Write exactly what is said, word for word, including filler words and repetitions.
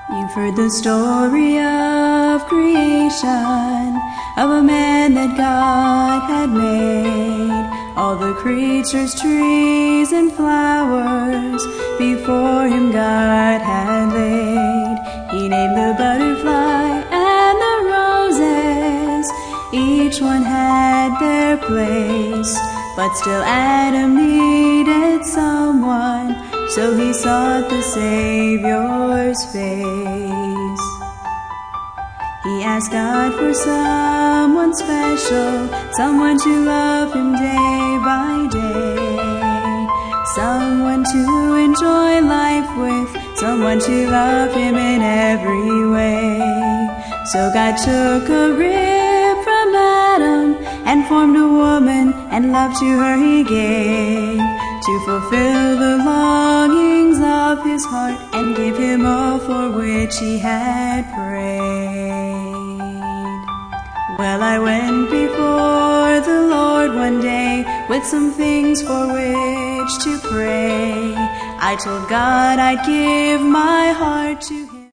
You've heard the story of creation, of a man that God had made. All the creatures, trees and flowers, before him God had laid. He named the butterfly and the roses, each one had their place. But still Adam needed someone, so he sought the Savior's face. He asked God for someone special, someone to love him day by day, someone to enjoy life with, someone to love him in every way. So God took a rib from Adam and formed a woman, and love to her he gave, to fulfill the longings of his heart and give him all for which he had prayed. Well, I went before the Lord one day with some things for which to pray. I told God I'd give my heart to him.